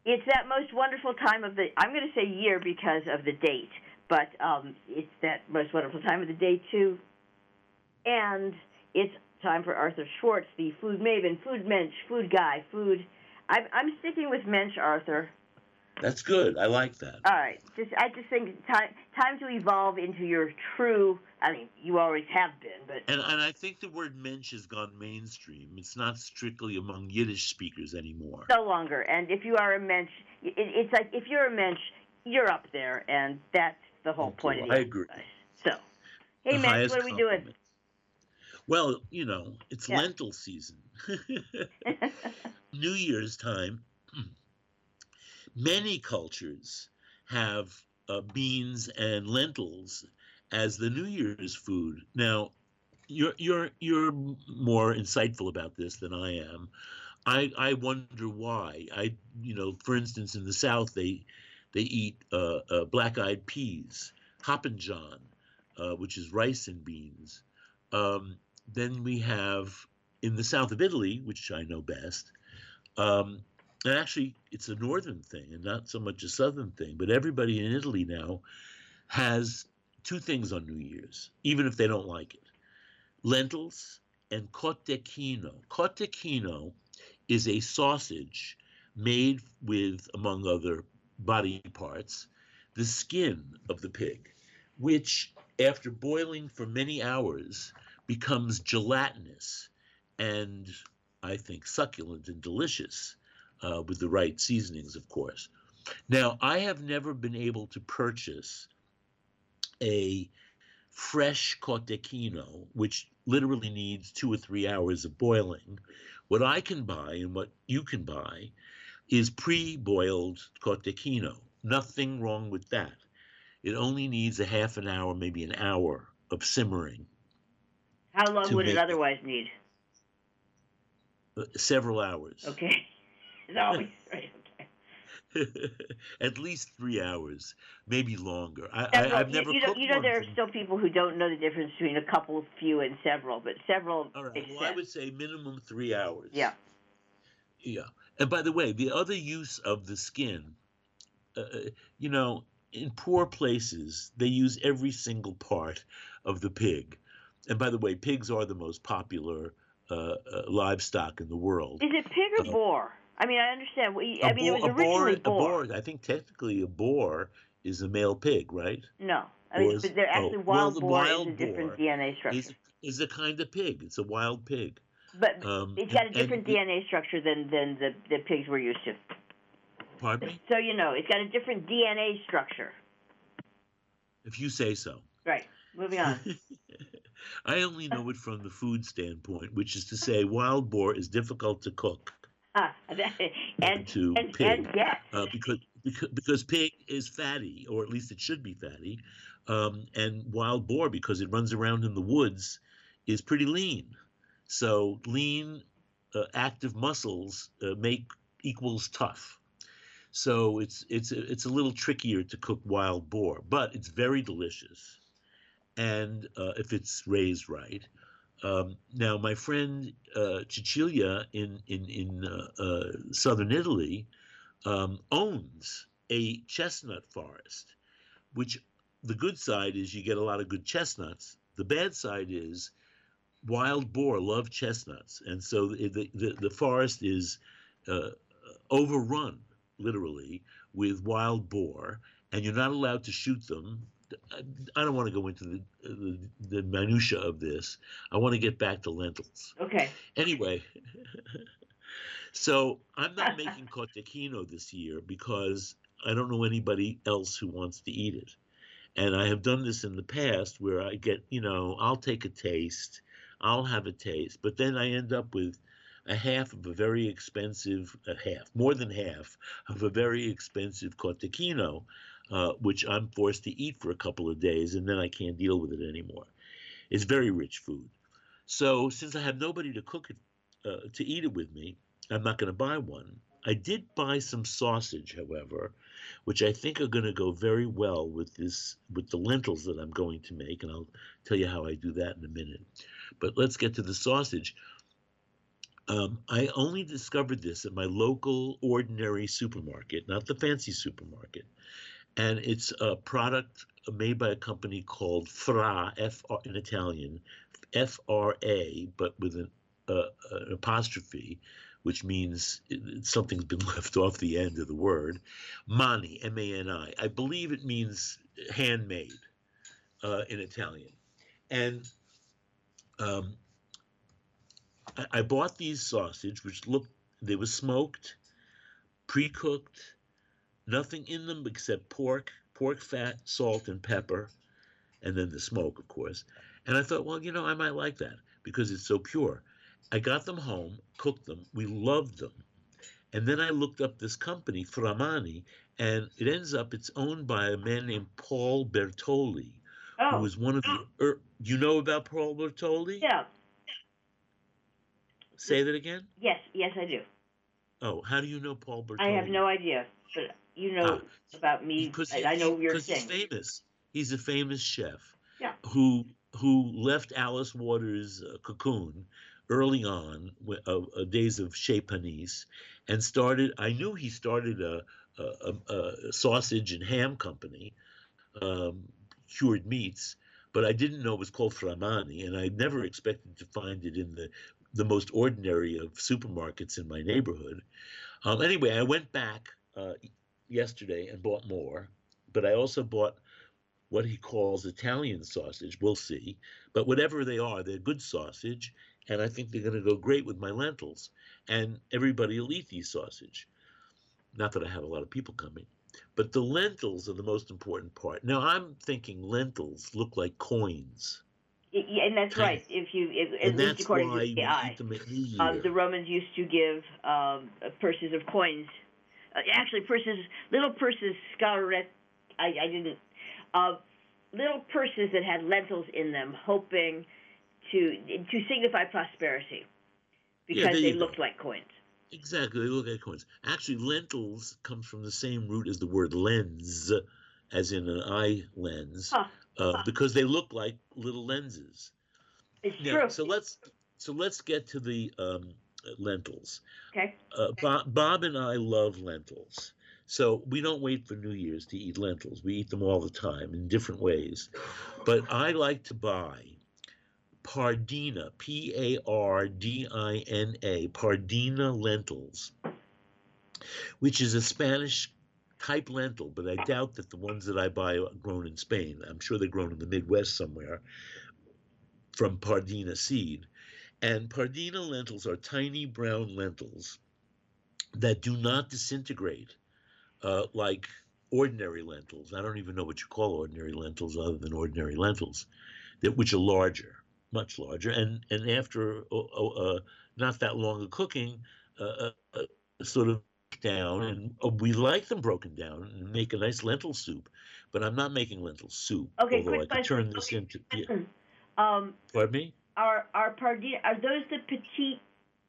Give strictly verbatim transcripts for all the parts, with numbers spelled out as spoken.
it's that most wonderful time of the, I'm going to say year because of the date, but um, it's that most wonderful time of the day, too. And it's time for Arthur Schwartz, the food maven, food mensch, food guy, food. I'm, I'm sticking with mensch, Arthur. That's good. I like that. All right. Just, I just think time time to evolve into your true. I mean, you always have been, but And and I think the word mensch has gone mainstream. It's not strictly among Yiddish speakers anymore. No longer. And if you are a mensch, it, it's like if you're a mensch, you're up there, and that's the whole Okay, point of well, the I agree. exercise. So, hey, The mensch, highest what are we doing? compliment. Well, you know, it's Yeah. lentil season. New Year's time. Many cultures have uh, beans and lentils as the New Year's food. Now, you're you're you're more insightful about this than I am. I I wonder why. I you know, for instance, in the South they they eat uh, uh, black-eyed peas, hoppinjon, uh, which is rice and beans. Um, then we have in the south of Italy, which I know best. Um, and actually, it's a northern thing and not so much a southern thing. But everybody in Italy now has two things on New Year's, even if they don't like it: lentils and cotechino. Cotechino is a sausage made with, among other body parts, the skin of the pig, which, after boiling for many hours, becomes gelatinous and, I think, succulent and delicious, uh, with the right seasonings, of course. Now, I have never been able to purchase a fresh cotechino, which literally needs two or three hours of boiling. What I can buy and what you can buy is pre-boiled cotechino. Nothing wrong with that. It only needs a half an hour, maybe an hour of simmering. How long would it make otherwise need? it. Several hours. Okay. It's always right. Okay. At least three hours, maybe longer. I, Several, I, I've you, never you know, cooked you know, one there are from. still people who don't know the difference between a couple, few, and several, but several All right. makes Well, I sense. would say minimum three hours. Yeah. Yeah. And by the way, the other use of the skin, uh, you know, in poor places, they use every single part of the pig. And by the way, pigs are the most popular uh, uh, livestock in the world. Is it pig or Uh, boar? I mean, I understand. We, a I mean, it boar, was a boar, originally a boar. boar. I think technically a boar is a male pig, right? No. I mean, Boars. but they're Oh, actually well, wild the boar is a wild different boar D N A structure. is is a kind of pig. It's a wild pig. But Um, it's and got a and different it, D N A structure than, than the, the pigs we're used to. pardon me, So you know, it's got a different D N A structure. if you say so. Right. Moving on. I only know it from the food standpoint, which is to say, wild boar is difficult to cook Ah, and to and and pig, yes. uh, because, because because pig is fatty, or at least it should be fatty, um, and wild boar, because it runs around in the woods, is pretty lean. So lean, uh, active muscles uh, make equals tough. So it's it's it's a little trickier to cook wild boar, but it's very delicious, and uh, if it's raised right. Um, now, my friend uh, Cecilia in in in uh, uh, southern Italy um, owns a chestnut forest. Which the good side is you get a lot of good chestnuts. The bad side is wild boar love chestnuts, and so the the, the forest is uh, overrun literally with wild boar, and you're not allowed to shoot them. I don't want to go into the, the, the minutia of this. I want to get back to lentils. Okay. Anyway, so I'm not making cotechino this year because I don't know anybody else who wants to eat it. And I have done this in the past where I get, you know, I'll take a taste, I'll have a taste, but then I end up with a half of a very expensive, a half, more than half of a very expensive cotechino, uh, which I'm forced to eat for a couple of days, and then I can't deal with it anymore. It's very rich food. So since I have nobody to cook it, uh, to eat it with me, I'm not going to buy one. I did buy some sausage, however, which I think are going to go very well with this, with the lentils that I'm going to make, and I'll tell you how I do that in a minute. But let's get to the sausage. Um, I only discovered this at my local ordinary supermarket, not the fancy supermarket. And it's a product made by a company called Fra, F in Italian, F R A, but with an, uh, an apostrophe, which means it, something's been left off the end of the word. Mani, M A N I. I believe it means handmade uh, in Italian. And um, I, I bought these sausage, which looked, they were smoked, pre-cooked, nothing in them except pork, pork fat, salt, and pepper, and then the smoke, of course. And I thought, well, you know, I might like that because it's so pure. I got them home, cooked them. We loved them. And then I looked up this company, Framani, and it ends up it's owned by a man named Paul Bertoli, who Oh, was one of the. Er, you know about Paul Bertoli? yeah. Say that again. Yes, yes, I do. Oh, how do you know Paul Bertoli? I have no idea, but you know Ah, about me. because I, he, I know he, your 'cause he's thing. famous. He's a famous chef. Yeah. Who who left Alice Waters' uh, cocoon early on, uh, uh, days of Chez Panisse, and started. I knew he started a, a, a, a sausage and ham company, um, cured meats, but I didn't know it was called Framani, and I never expected to find it in the the most ordinary of supermarkets in my neighborhood. Um, anyway, I went back uh, yesterday and bought more, but I also bought what he calls Italian sausage. We'll see. But whatever they are, they're good sausage, and I think they're going to go great with my lentils. And everybody will eat these sausage. Not that I have a lot of people coming, but the lentils are the most important part. Now I'm thinking lentils look like coins. Yeah, and that's Kind right. If you, if, of, at and least that's according to why the we eye, eat them at New um, the Year. Romans used to give um, purses of coins. Uh, actually, purses, little purses, scalaret. I, I didn't. Uh, little purses that had lentils in them, hoping to to signify prosperity, Yeah, because there they you go. looked like coins. Exactly, they look like coins. Actually, lentils comes from the same root as the word lens, as in an eye lens, Huh? uh, because they look like little lenses. It's Now, true. so let's so let's get to the um, lentils. Okay. Uh, Bob, Bob and I love lentils, so we don't wait for New Year's to eat lentils. We eat them all the time in different ways. But I like to buy Pardina, P A R D I N A, Pardina lentils, which is a Spanish type lentil, but I doubt that the ones that I buy are grown in Spain. I'm sure they're grown in the Midwest somewhere from Pardina seed. And Pardina lentils are tiny brown lentils that do not disintegrate uh, like ordinary lentils. I don't even know what you call ordinary lentils other than ordinary lentils, that which are larger, much larger. And and after uh, uh, not that long of cooking, uh, uh, sort of down, and uh, we like them broken down and make a nice lentil soup. But I'm not making lentil soup, Okay. although Quick I could turn question. this into. Yeah, Um, pardon me. are are pardina, are those the petite?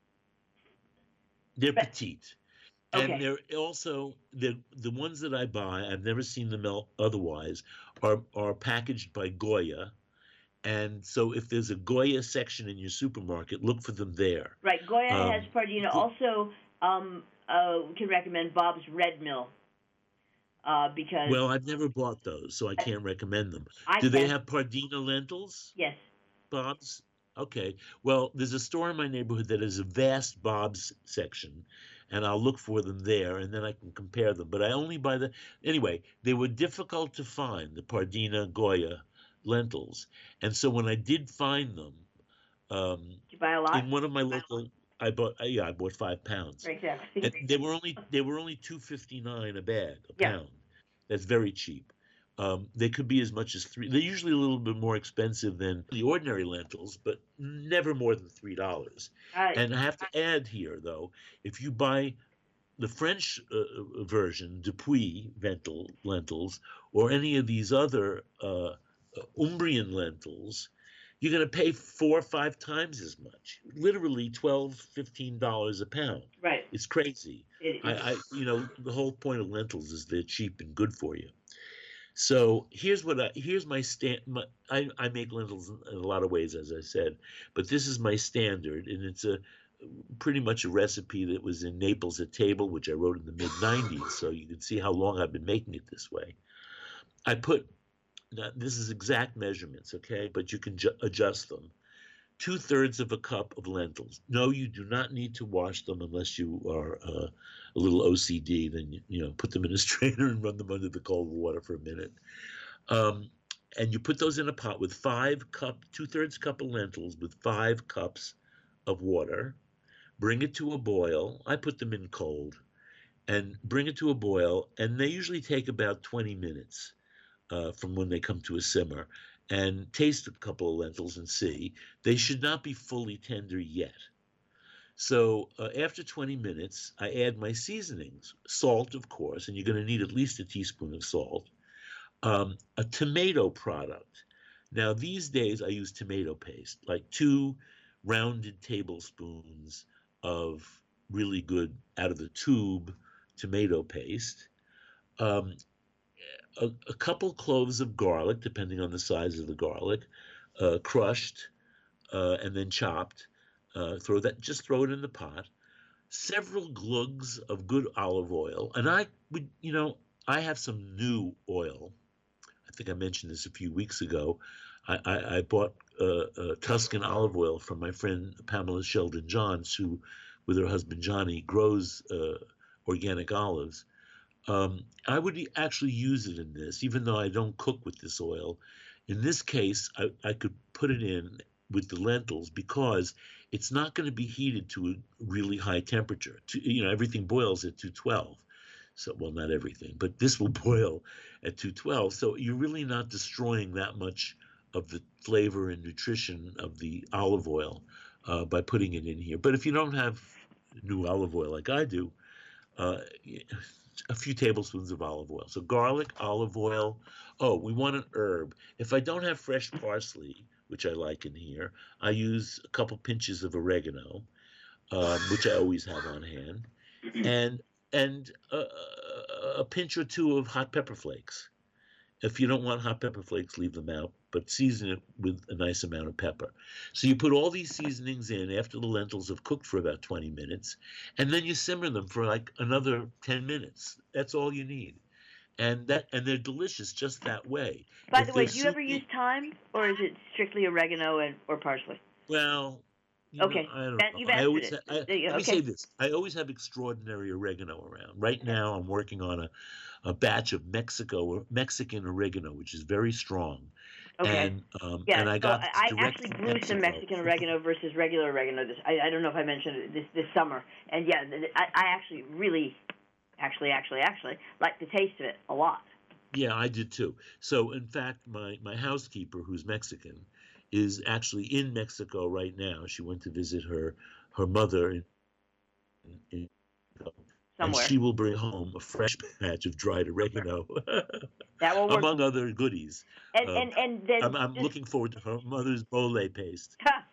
They're petite. And Okay. they're also the the ones that I buy. I've never seen them otherwise. Are are packaged by Goya, and so if there's a Goya section in your supermarket, look for them there. Right. Goya has Um, Pardina. the, Also, um, uh, can recommend Bob's Red Mill, uh, because well, I've never bought those, so I can't recommend them. I Do they can. have Pardina lentils, Yes. Bob's? Okay. Well, there's a store in my neighborhood that has a vast Bob's section, and I'll look for them there, and then I can compare them. But I only buy the anyway. They were difficult to find, the Pardina Goya lentils, and so when I did find them, um, Did you buy a lot? in one of my local, I bought uh, yeah, I bought five pounds, Exactly. and they were only they were only two fifty nine a bag, a Yeah. pound. That's very cheap. Um, they could be as much as three. They're usually a little bit more expensive than the ordinary lentils, but never more than three dollars. Uh, And I have to add here, though, if you buy the French uh, version, Depuis lentil, lentils, or any of these other uh, uh, Umbrian lentils, you're going to pay four or five times as much. Literally twelve, fifteen dollars a pound. right. It's crazy. It, I, I, you know, the whole point of lentils is they're cheap and good for you. So here's what I here's my stand. My, I I make lentils in a lot of ways, as I said, but this is my standard, and it's a pretty much a recipe that was in Naples at Table, which I wrote in the mid nineties, so you can see how long I've been making it this way. I put, now, this is exact measurements, okay, but you can ju- adjust them. Two thirds of a cup of lentils. No, you do not need to wash them unless you are uh, a little O C D. Then you, you know, put them in a strainer and run them under the cold water for a minute. Um, and you put those in a pot with five cup, two thirds cup of lentils with five cups of water. Bring it to a boil. I put them in cold, and bring it to a boil. And they usually take about twenty minutes uh, from when they come to a simmer. And taste a couple of lentils and see. They should not be fully tender yet. So uh, after twenty minutes, I add my seasonings, salt, of course, and you're going to need at least a teaspoon of salt, um, a tomato product. Now, these days, I use tomato paste, like two rounded tablespoons of really good out of the tube tomato paste. Um, a, a couple cloves of garlic, depending on the size of the garlic, uh, crushed uh, and then chopped. Uh, throw that, just throw it in the pot. Several glugs of good olive oil, and I would, you know, I have some new oil. I think I mentioned this a few weeks ago. I, I, I bought uh, uh, Tuscan olive oil from my friend Pamela Sheldon Johns, who, with her husband Johnny, grows uh, organic olives. Um, I would actually use it in this, even though I don't cook with this oil. In this case, I, I could put it in with the lentils because it's not going to be heated to a really high temperature. To, you know, everything boils at two twelve. So, well, not everything, but this will boil at two twelve. So you're really not destroying that much of the flavor and nutrition of the olive oil uh, by putting it in here. But if you don't have new olive oil like I do, uh, a few tablespoons of olive oil. So garlic, olive oil. Oh, we want an herb. If I don't have fresh parsley, which I like in here, I use a couple pinches of oregano, um, which I always have on hand, and and a, a pinch or two of hot pepper flakes. If you don't want hot pepper flakes, leave them out, but season it with a nice amount of pepper. So you put all these seasonings in after the lentils have cooked for about twenty minutes, and then you simmer them for like another ten minutes. That's all you need. And that and they're delicious just that way. By If the way, they're do you ever use soupy, thyme, or is it strictly oregano and or parsley? well, you know, Okay, I don't that, know. you've I answered always it. ha- I, There you go. let me say Okay. this. I always have extraordinary oregano around. Right Okay. now, I'm working on a, a batch of Mexico Mexican oregano, which is very strong, Okay. and um, Yeah. and I So got this I I direct actually from grew some Mexico. Mexican oregano versus regular oregano. This I, I don't know if I mentioned it this this summer. And yeah, I, I actually really, actually, actually, actually like the taste of it a lot. Yeah, I did too. So, in fact, my my housekeeper, who's Mexican, is actually in Mexico right now. She went to visit her her mother in, in and Somewhere. she will bring home a fresh batch of dried oregano, That will work. among other goodies. And Um, and and then I'm, I'm just looking forward to her mother's bole paste.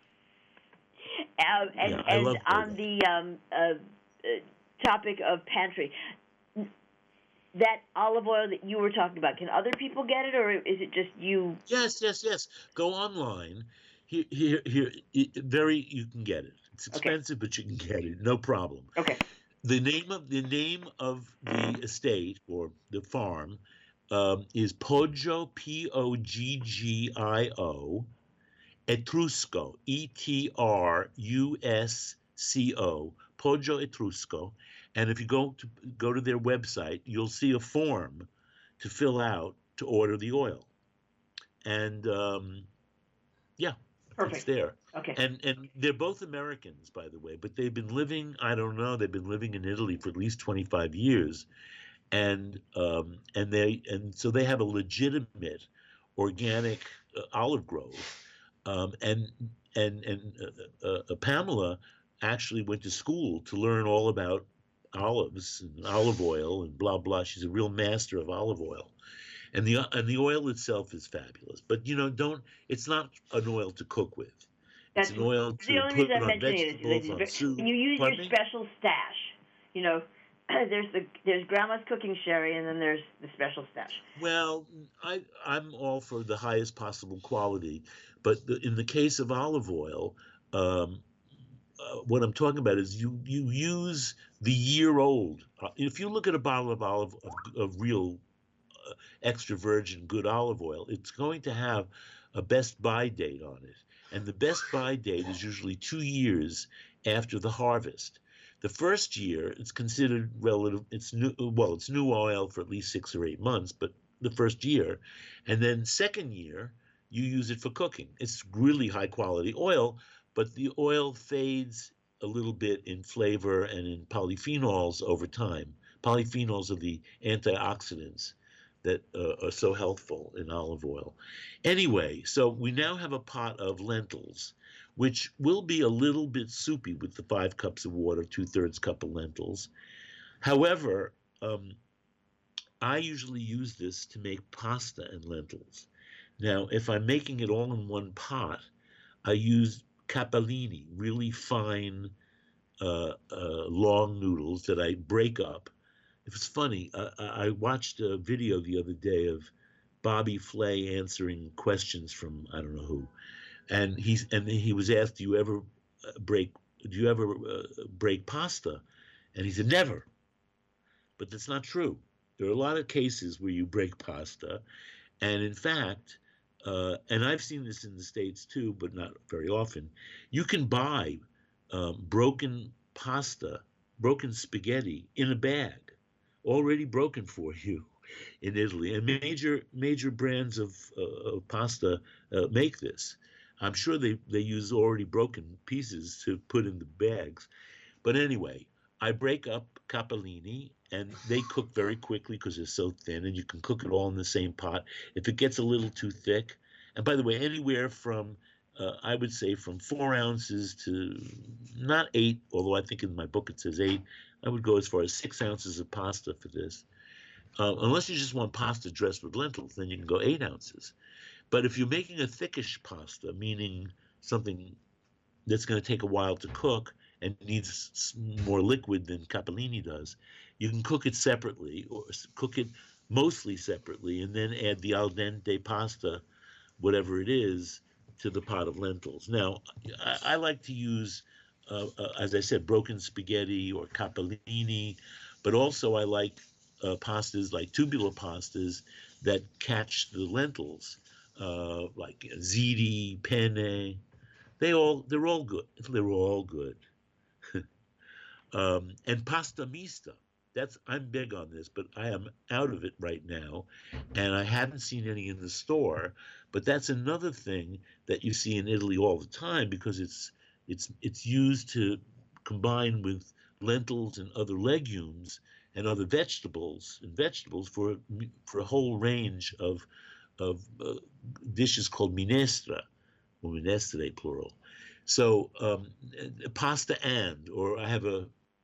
um, and Yeah, I and love bole. on the um, uh, uh, topic of pantry, that olive oil that you were talking about, can other people get it, or is it just you? Yes, yes, yes. Go online. Here, here, here. It, very, you can get it. It's Okay. expensive, but you can get it. No problem. Okay. The name of the name of the estate or the farm um, is Poggio, P O G G I O, Etrusco, E T R U S C O, Poggio Etrusco. And if you go to go to their website, you'll see a form to fill out to order the oil. And um, yeah, it's Perfect. there. Okay. And and they're both Americans, by the way, but they've been living, I don't know, they've been living in Italy for at least twenty-five years. And um, and they and so they have a legitimate organic uh, olive grove. Um, and and and uh, uh, uh, Pamela actually went to school to learn all about olives and olive oil and blah blah. She's a real master of olive oil. And the and the oil itself is fabulous. But you know, don't it's not an oil to cook with. It's That's an oil the to only put reason I'm on mentioning it vegetables, on is soup. when you use your Pardon me? special stash. You know, there's the there's grandma's cooking sherry, and then there's the special stash. Well, I I'm all for the highest possible quality, but the, in the case of olive oil, um, uh, what I'm talking about is you you use the year old. Uh, if you look at a bottle of olive of, of real uh, extra virgin good olive oil, it's going to have a best buy date on it. And the best buy date is usually two years after the harvest. The first year, it's considered relative, it's new, well, it's new oil for at least six or eight months, but the first year. And then second year, you use it for cooking. It's really high quality oil, but the oil fades a little bit in flavor and in polyphenols over time. Polyphenols are the antioxidants that uh, are so healthful in olive oil. Anyway, so we now have a pot of lentils, which will be a little bit soupy with the five cups of water, two thirds cup of lentils. However, um, I usually use this to make pasta and lentils. Now, if I'm making it all in one pot, I use capellini, really fine, uh, uh, long noodles that I break up. It's funny. Uh, I watched a video the other day of Bobby Flay answering questions from I don't know who, and he's and he was asked, "Do you ever break? Do you ever uh, break pasta?" And he said, "Never." But that's not true. There are a lot of cases where you break pasta, and in fact, uh, and I've seen this in the States too, but not very often. You can buy um, broken pasta, broken spaghetti in a bag, already broken for you in Italy. And major major brands of, uh, of pasta uh, make this. I'm sure they, they use already broken pieces to put in the bags. But anyway, I break up capellini, and they cook very quickly because they're so thin, and you can cook it all in the same pot. If it gets a little too thick, and by the way, anywhere from uh, I would say from four ounces to not eight, although I think in my book it says eight. I would go as far as six ounces of pasta for this. Uh, unless you just want pasta dressed with lentils, then you can go eight ounces. But if you're making a thickish pasta, meaning something that's going to take a while to cook and needs more liquid than capellini does, you can cook it separately or cook it mostly separately and then add the al dente pasta, whatever it is, to the pot of lentils. Now, I, I like to use, uh, uh, as I said, broken spaghetti or capellini, but also I like uh, pastas like tubular pastas that catch the lentils, uh, like ziti, penne. They all they're all good. They're all good. um, and pasta mista. That's I'm big on this, but I am out of it right now, and I haven't seen any in the store. But that's another thing that you see in Italy all the time because it's it's it's used to combine with lentils and other legumes and other vegetables and vegetables for for a whole range of of uh, dishes called minestra or minestre plural. So um, pasta and, or I have a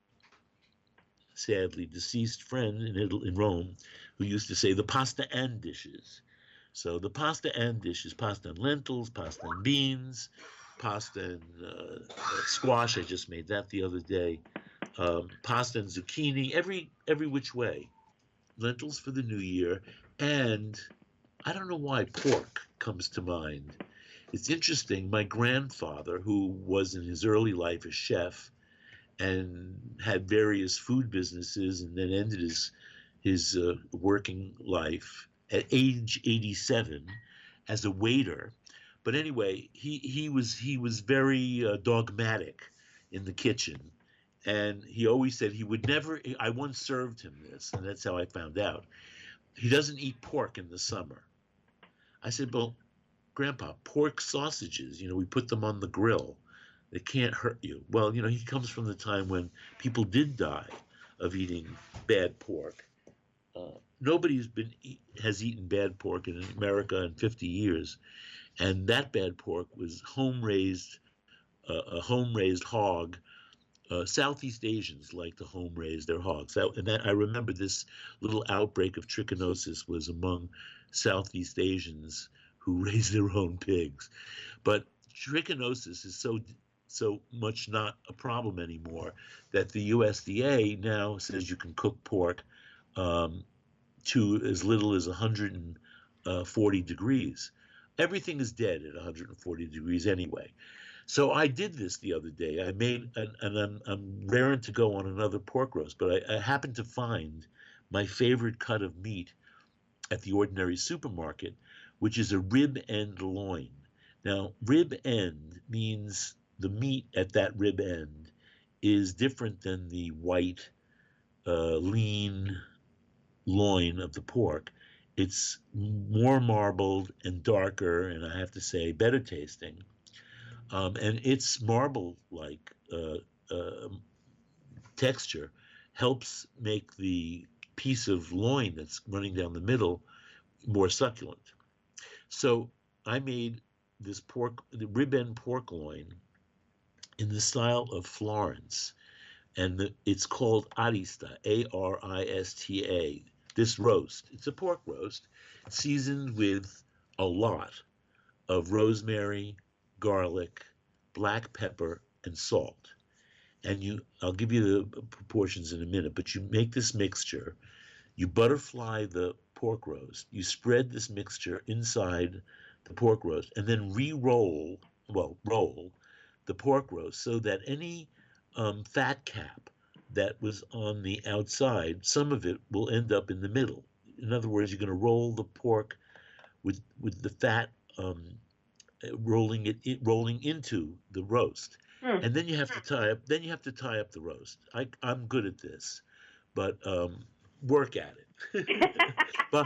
sadly deceased friend in Italy, in Rome, who used to say the pasta and dishes. So the pasta and dishes, pasta and lentils, pasta and beans, pasta and uh, uh, squash. I just made that the other day. Um, pasta and zucchini, every every which way. Lentils for the new year, and I don't know why pork comes to mind. It's interesting. My grandfather, who was in his early life a chef and had various food businesses and then ended his his uh, working life at age eighty-seven as a waiter. But anyway, he, he was he was very uh, dogmatic in the kitchen. And he always said he would never, I once served him this, and that's how I found out. He doesn't eat pork in the summer. I said, well, Grandpa, pork sausages, you know, we put them on the grill. They can't hurt you. Well, you know, he comes from the time when people did die of eating bad pork. Uh, nobody's been has eaten bad pork in America in fifty years, and that bad pork was home raised, uh, a home raised hog. Uh, Southeast Asians like to home raise their hogs. That, and that I remember this little outbreak of trichinosis was among Southeast Asians who raise their own pigs. But trichinosis is so so much not a problem anymore that the U S D A now says you can cook pork um, to as little as one hundred forty degrees. Everything is dead at one hundred forty degrees anyway. So I did this the other day. I made, and, and I'm, I'm raring to go on another pork roast, but I, I happened to find my favorite cut of meat at the ordinary supermarket, which is a rib end loin. Now, rib end means the meat at that rib end is different than the white, uh, lean loin of the pork. It's more marbled and darker, and I have to say, better tasting. Um, and its marble-like uh, uh, texture helps make the piece of loin that's running down the middle more succulent. So I made this pork, the rib end pork loin, in the style of Florence, and the, it's called arista, A R I S T A. This roast, it's a pork roast, seasoned with a lot of rosemary, garlic, black pepper, and salt. And you, I'll give you the proportions in a minute, but you make this mixture, you butterfly the pork roast, you spread this mixture inside the pork roast, and then re-roll, well, roll the pork roast so that any um, fat cap that was on the outside, some of it will end up in the middle. In other words, you're going to roll the pork with with the fat um, rolling it, it rolling into the roast, Hmm. and then you have to tie up. Then you have to tie up the roast. I, I'm good at this, but um, work at it. But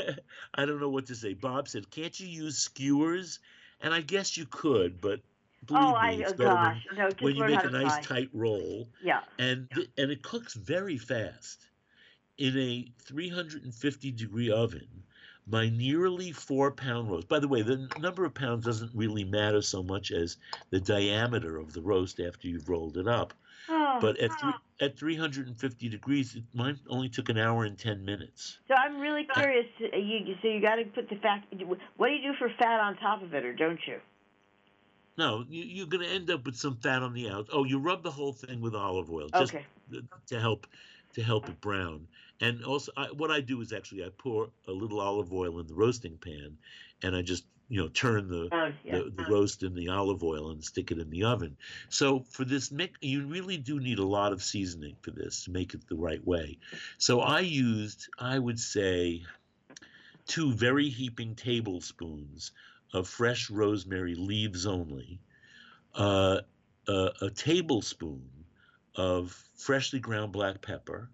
I don't know what to say. Bob said, "Can't you use skewers?" And I guess you could, but Oh, believe me, I it's oh better gosh, when no, when just you learn how make to a nice fry. tight roll, Yeah. and th- and it cooks very fast in a three hundred fifty degree oven. My nearly four pound roast. By the way, the n- number of pounds doesn't really matter so much as the diameter of the roast after you've rolled it up. Oh, But at three, at three hundred fifty degrees, it, mine only took an hour and ten minutes. so I'm really Uh, curious. uh, You so you got to put the fat. What do you do for fat on top of it, or don't you? no, you, you're going to end up with some fat on the out. Oh, you rub the whole thing with olive oil just Okay. th- to help to help it brown. And also, I, what I do is actually I pour a little olive oil in the roasting pan, and I just you know turn the Oh, yeah. the, the roast in the olive oil and stick it in the oven. So for this mix, you really do need a lot of seasoning for this to make it the right way. So I used, I would say, two very heaping tablespoons of fresh rosemary leaves only, uh, a, a tablespoon of freshly ground black pepper,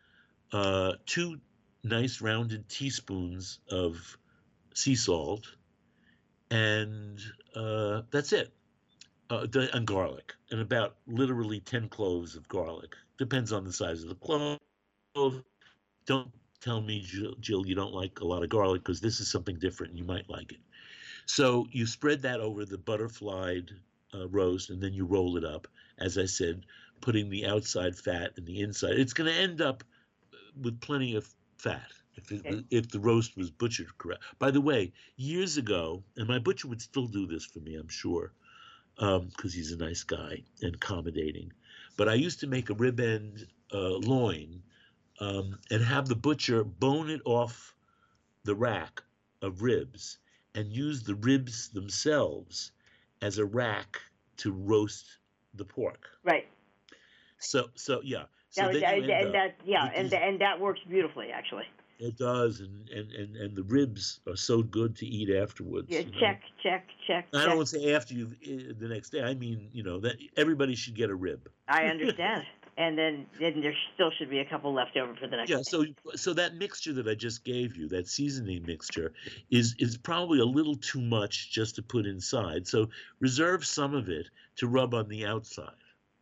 uh, two nice rounded teaspoons of sea salt, and uh, that's it. Uh, and garlic, and about literally ten cloves of garlic. Depends on the size of the clove. Don't tell me, Jill, Jill you don't like a lot of garlic, because this is something different. You might like it. So you spread that over the butterflied uh, roast, and then you roll it up. As I said, putting the outside fat and the inside. It's going to end up with plenty of fat if it, Okay. if the roast was butchered correct. By the way, years ago, and my butcher would still do this for me, I'm sure, because um, he's a nice guy and accommodating. But I used to make a rib end uh, loin um, and have the butcher bone it off the rack of ribs and use the ribs themselves as a rack to roast the pork. Right. So, so yeah. So Now, then you and end and up that yeah, with and these. and that works beautifully actually. It does, and and and and the ribs are so good to eat afterwards. Yeah, You know, check, check, check, I don't check. want to say after you uh, the next day. I mean, you know that everybody should get a rib. I understand. And then then there still should be a couple left over for the next Yeah, day. so so that mixture that I just gave you, that seasoning mixture, is is probably a little too much just to put inside. So reserve some of it to rub on the outside.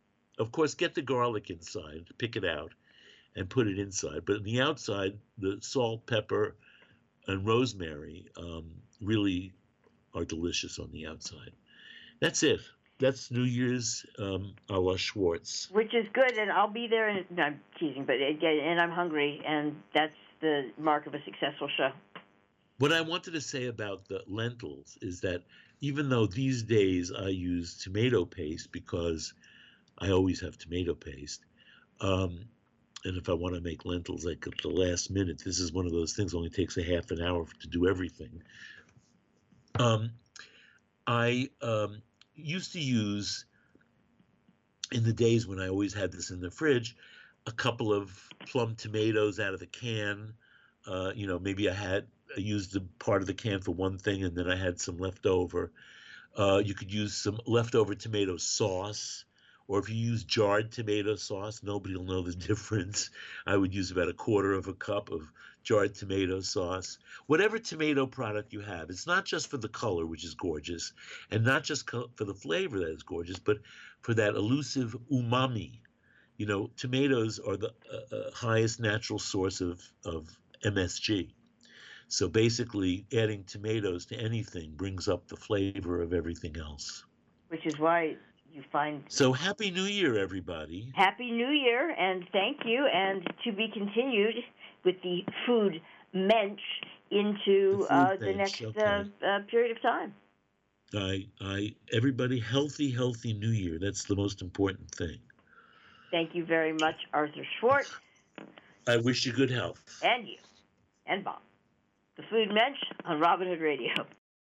Of course, get the garlic inside, pick it out, and put it inside. But on the outside, the salt, pepper, and rosemary um, really are delicious on the outside. That's it. That's New Year's um, a la Schwartz. Which is good, and I'll be there. And no, I'm teasing, but again, and I'm hungry, and that's the mark of a successful show. What I wanted to say about the lentils is that even though these days I use tomato paste because I always have tomato paste, um, and if I want to make lentils like at the last minute, this is one of those things only takes a half an hour to do everything. Um, I um, used to use, in the days when I always had this in the fridge, a couple of plum tomatoes out of the can. Uh, you know, maybe I had I used the part of the can for one thing, and then I had some left over. Uh, you could use some leftover tomato sauce, or if you use jarred tomato sauce, nobody will know the difference. I would use about a quarter of a cup of jarred tomato sauce. Whatever tomato product you have, it's not just for the color, which is gorgeous, and not just co- for the flavor that is gorgeous, but for that elusive umami. You know, tomatoes are the uh, uh, highest natural source of, of M S G. So basically, adding tomatoes to anything brings up the flavor of everything else. Which is why you find So happy New Year, everybody. Happy New Year, and thank you, and to be continued with the food mensch into The uh, food the bench. next Okay. uh, uh, period of time. I, I, everybody, healthy, healthy New Year. That's the most important thing. Thank you very much, Arthur Schwartz. I wish you good health. And you, and Bob. The Food Mensch on Robin Hood Radio.